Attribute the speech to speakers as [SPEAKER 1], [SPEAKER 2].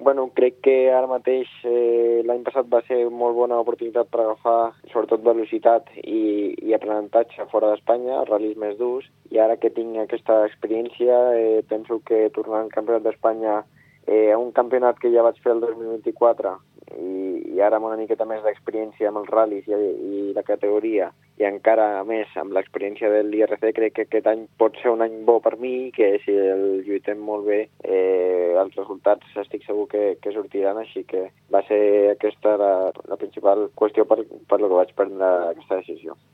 [SPEAKER 1] Crec que ara mateix l'any passat va ser molt bona oportunitat per agafar sobretot velocitat i aprenentatge fora d'Espanya, ral·lis més durs, i ara que tinc aquesta experiència penso que tornant al Campionat d'Espanya a un campionat que ja vaig fer el 2024 i ara amb una miqueta més d'experiència amb els ral·lis i la categoria i encara més amb l'experiència de l'IRC, crec que aquest any pot ser un any bo per mi, que si el lluitem molt bé els resultats estic segur que sortiran, així que va ser aquesta la principal qüestió per la que vaig prendre aquesta decisió.